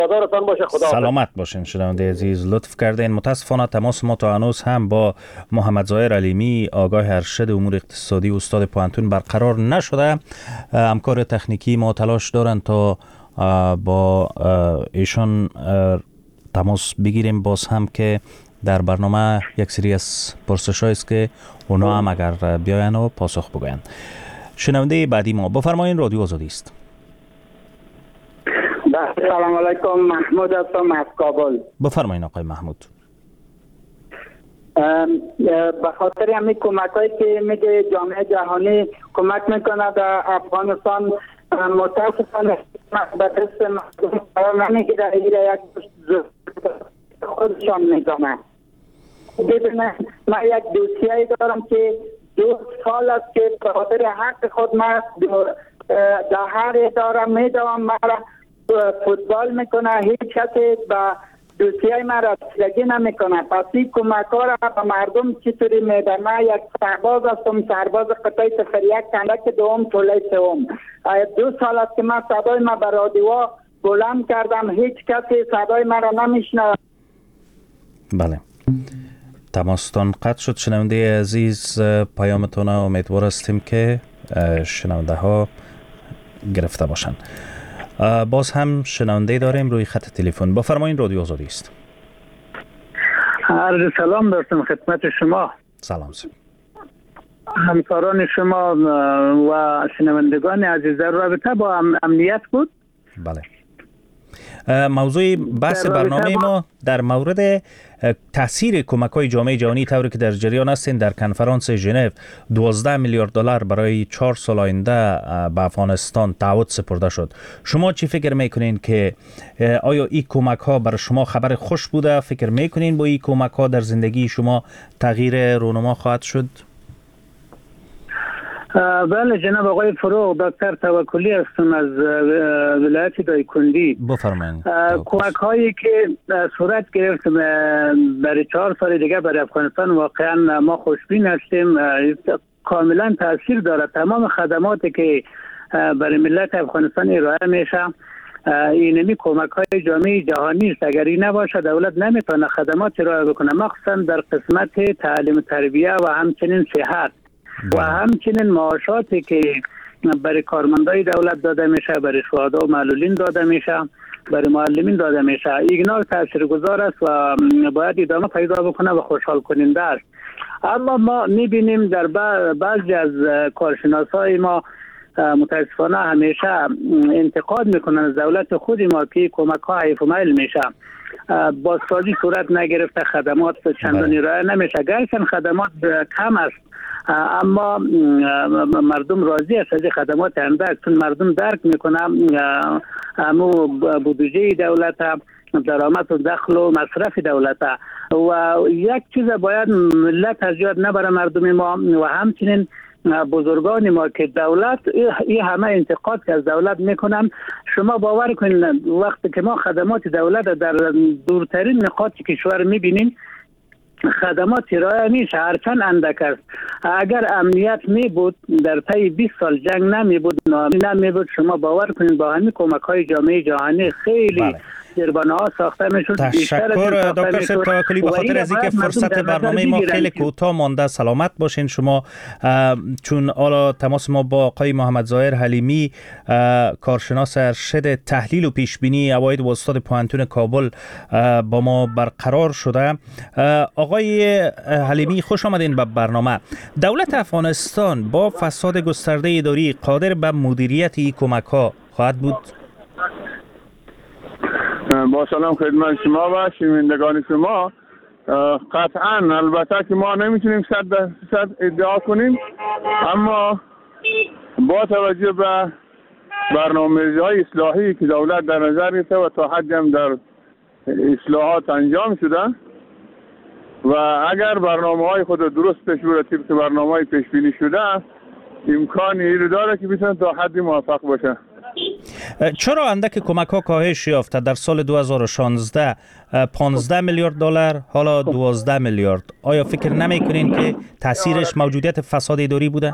وفادارتان باشه. خدا سلامت باشین شنونده عزیز، لطف کردین. متاسفانه تماس ما تا هنوز هم با محمد ظاهر حلیمی آگاه ارشد امور اقتصادی استاد پوهنتون برقرار نشده. همکار تکنیکی ما تلاش دارن تا با ایشان تماس بگیریم باز هم که در برنامه یک سری از پرسش‌هایی است که اونا هم اگر بیاین و پاسخ بگوین. شنونده بعدی ما بفرمایین، رادیو آزادی است. سلام علیکم، محمود هستم از کابل. بفرمایین آقای محمود. به خاطر همین کمک‌هایی که میگه جامعه جهانی کمک میکنه در افغانستان، متاسفانه به دست مردم قرار نمیگیره، یک خودشان میزنه. ببینید من یک دوسیه‌ای دارم که 2 سال است که به خاطر حق خود من در هر اداره میدوم، مرا فوتبال میکنه، هیچ کسی به دوسیه من رسیدگی نمیکنه. پس این کمک ها را به مردم چطوری میده؟ من یک سرباز هستم، سرباز قطعه 01 کندک دوم توله سوم. 2 سال است که من صدای من به رادیو بلند کردم، هیچ کسی صدای من را نمیشنوه. بله، تماستان قطع شد. شنونده عزیز پیامتون امیدوار هستیم که شنونده ها گرفته باشند. باز هم شنونده داریم روی خط تلفن. بفرمایید، رادیو آزادی است. عرض سلام داشتم خدمت شما. سلام سلام. همکاران شما و شنوندگان عزیز، رابطه با امنیت بود. بله، موضوع بحث برنامه ما در مورد تاثیر کمک‌های جامعه جهانی طوری که در جریان هستین در کنفرانس ژنو 12 میلیارد دلار برای 4 سال آینده به افغانستان تعهد سپرده شد. شما چی فکر میکنین که آیا این کمک‌ها برای شما خبر خوش بوده؟ فکر میکنین با این کمک‌ها در زندگی شما تغییر رونما خواهد شد؟ بله جناب آقای فروغ، دکتر توکلی هستم از ولایت دایکندی. بفرمایید. کمک هایی که صورت گرفت برای 4 سال دیگه برای افغانستان، واقعا ما خوشبین هستیم. کاملا تاثیر داره. تمام خدماتی که برای ملت افغانستان ارائه میشه اینمی کمک های جامعه جهانی است. اگر این نباشه دولت نمیتونه خدمات ارائه بکنه، مخصوصا در قسمت تعلیم تربیه و همچنین صحت و همچنین معاشاتی که برای کارمندای دولت داده میشه، برای شهدا و معلولین داده میشه، برای معلمین داده میشه. اینا تاثیرگذار است و باید ادامه پیدا بکنه و خوشحال کننده است. اما ما میبینیم در بعضی از کارشناسای ما متاسفانه همیشه انتقاد میکنن از دولت خود ما که کمک ها حیف و میل میشه، بازسازی صورت نگرفته، خدمات چندانی ارائه نمیشه. گرچه خدمات کم است اما مردم راضی است از خدمات اندک، چون مردم درک میکنه امو بودجه دولت، درآمد و دخل و مصرف دولت. و یک چیز باید ملت از یاد نبره مردم ما و همچنین بزرگان ما که دولت این همه انتقاد که از دولت میکنن. شما باور کنید وقتی که ما خدمات دولت در دورترین نقاط کشور میبینیم، خدمات ارائه میشه هرچند اندک است. اگر امنیت می بود در طی 20 سال جنگ نمی بود، ناامنی نمی بود، شما باور کنید با همین کمک های جامعه جهانی خیلی دربانه ها ساخته میشد. تشکر دکتر صاحب توکلی. به خاطر از اینکه فرصت برنامه ما خیلی کوتاه مانده، سلامت باشین شما. چون حالا تماس ما با آقای محمد ظاهر حلیمی، کارشناس ارشد تحلیل و پیش بینی عواید و استاد پوهنتون کابل با ما برقرار شده. آقای حلیمی خوش آمدین به برنامه. دولت افغانستان با فساد گسترده اداری قادر به مدیریت این کمک ها خواهد بود؟ با سلام خدمت شما و شنوندگان شما. قطعا البته که ما نمیتونیم 100% ادعا کنیم، اما با توجه به برنامه‌های اصلاحی که دولت در نظر گرفته و تا حدی هم در اصلاحات انجام شده و اگر برنامه‌های خود درست پیش بره طبق برنامه‌های پیش بینی شده، امکانی این داره که بتونه تا حدی موفق باشه. چرا اندک کمک ها کاهش یافته؟ در سال 2016 15 میلیارد دلار، حالا 12 میلیارد. آیا فکر نمی‌کنین که تاثیرش موجودیت فساد اداری بوده؟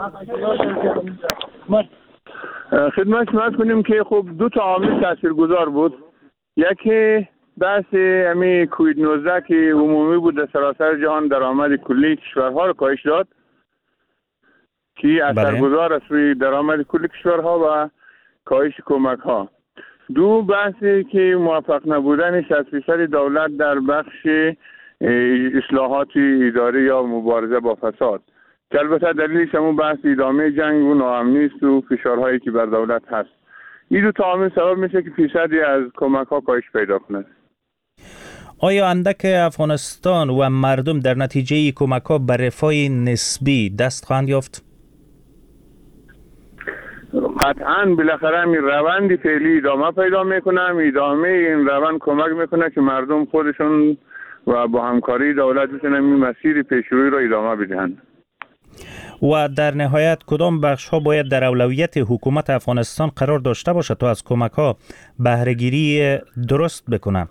خدمت شما کنیم که خب 2 تا عامل تاثیرگذار بود. یکی بحث امی کووید 19 که عمومی بود در سراسر جهان درآمد کلی کشورها رو کاهش داد که اثرگذار است روی درآمد کلی کشورها و کاهش کمک ها. دو بحثی که موفق نبودن 60% دولت در بخش اصلاحات اداری یا مبارزه با فساد که البته دلیلش همون بحث ادامه جنگ و ناامنی است و فشارهایی که بر دولت هست. این دو تا عامل سبب میشه که فیصدی از کمک ها کاهش پیدا کنه. آیا اندک افغانستان و مردم در نتیجه کمک ها به رفاه نسبی دست خواهند یافت؟ قطعاً بالاخره این روند فعلی ادامه پیدا میکنه. ادامه این روند کمک میکنه که مردم خودشون و با همکاری دولت بتونن این مسیر پیشروی را ادامه بدهند. و در نهایت کدام بخش ها باید در اولویت حکومت افغانستان قرار داشته باشد تا از کمک ها بهره گیری درست بکنند؟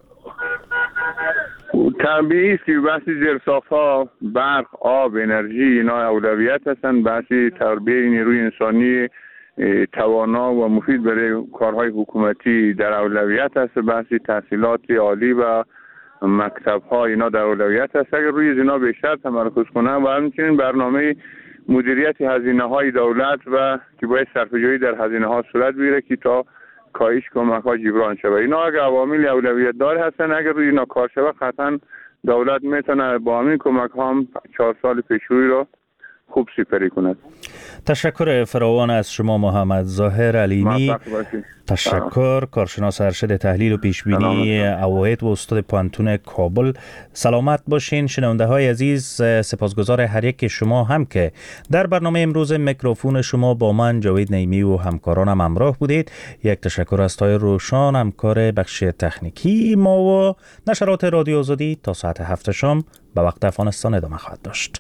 طبیعی است که بحث زیرساخت‌ها، برق، آب، انرژی اینا اولویت هستند. بحث تربیت نیروی انسانی توانا و مفید برای کارهای حکومتی در اولویت است. بحث تحصیلات عالی و مکتب‌ها اینا در اولویت است. اگر روی اینا بیشتر تمرکز کنند و همچنین برنامه مدیریت هزینه‌های دولت و که باید صرفه‌جویی در هزینه‌ها صورت بگیره که تا کاهش کمک‌ها جبران شود. اینا اگر عوامل اولویت دار هستن، اگر روی اینا کار شود قطعاً دولت میتونه با همین کمک‌ها هم 4 سال پیشروی رو خوب سپری کند. تشکر فراوان از شما محمد ظاهر علیمی. تشکر. کارشناس ارشد تحلیل و پیشبینی عواید و استاد پانتون کابل. سلامت باشین شنونده های عزیز. سپاسگزار هر یک شما هم که در برنامه امروز میکروفون شما با من جاوید نعیمی و همکارانم همراه بودید. یک تشکر از طاهر روشان همکار بخش تکنیکی ما و نشرات رادیو آزادی تا ساعت 7 شام به وقت افغانستان ادامه خواهد داشت.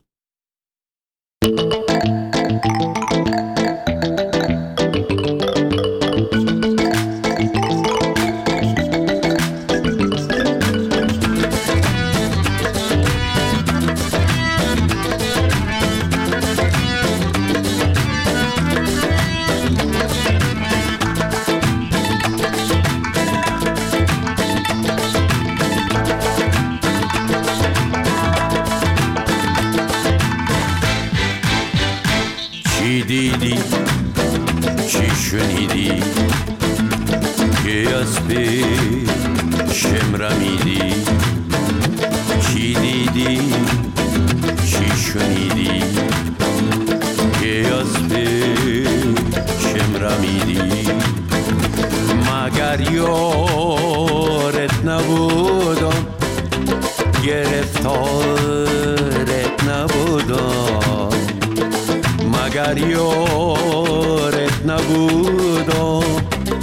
دیدی چی شنیدی که از پیشم رمیدی؟ چی دیدی چی شنیدی که از پیشم رمیدی؟ مگر یارت نبودم گرفتارت نبودم؟ مگر یارت نبودم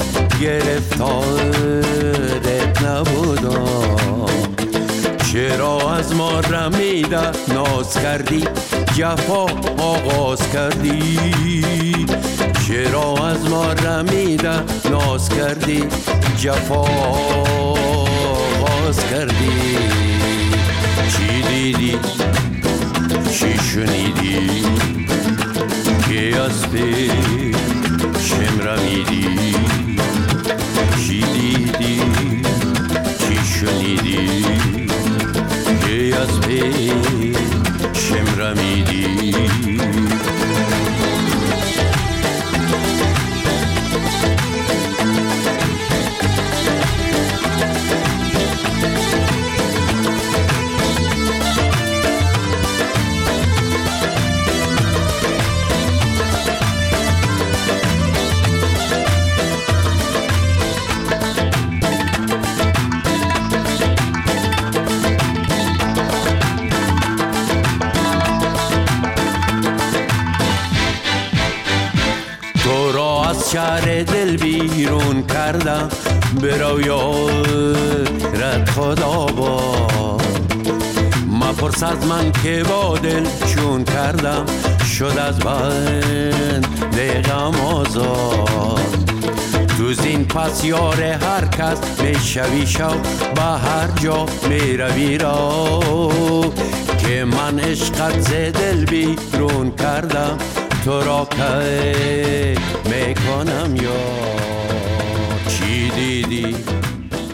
گرفتارت نبودم؟ چرا از ما رمیده ناز کردی جفا آغاز کردی؟ چرا از ما رمیده ناز کردی جفا آغاز کردی؟ چی دیدی چی شنیدی که از پیشم رمیدی؟ چی دیدی چی شنیدی که از پیشم رمیدی؟ شهر دل بیرون کردم برو یارت خدا با مپرس از من که با دل چون کردم شد از بند غم آزاد تو زین پس یار هر کس میشوی شو به هر جا میروی را که من عشقت ز دل بیرون کردم تو را که میکنم یا چی دیدی